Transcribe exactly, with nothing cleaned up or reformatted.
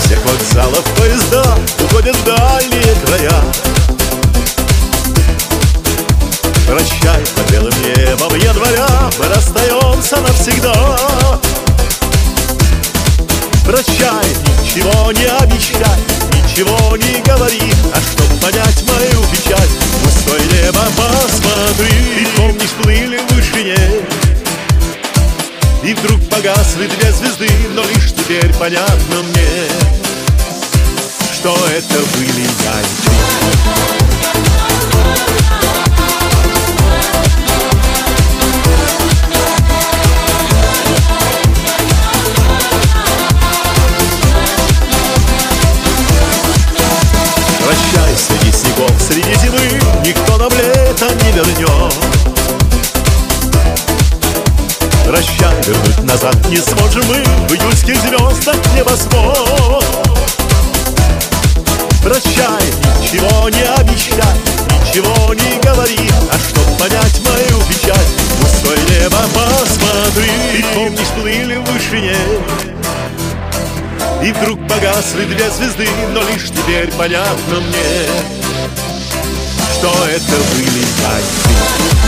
всех вокзалов поезда уходят в дальние края. Прощай, под белым небом января мы расстаемся навсегда. Прощай, ничего не обещай, ничего не говори, а чтоб понять мою печаль, в пустое небо посмотри. Ты помнишь, плыли в вышине, и вдруг погасли две звезды, но лишь теперь понятно мне, что это были я и ты. Прощай, среди снегов, среди зимы никто нам лето не вернет. Прощай, вернуть назад не сможем мы в июльских звездах небосвод. Прощай, ничего не обещай, ничего не говори, а чтоб понять мою печаль, в пустое небо посмотри. Ты помнишь, плыли в вышине, и вдруг погасли две звезды, но лишь теперь понятно мне, что это были я и ты.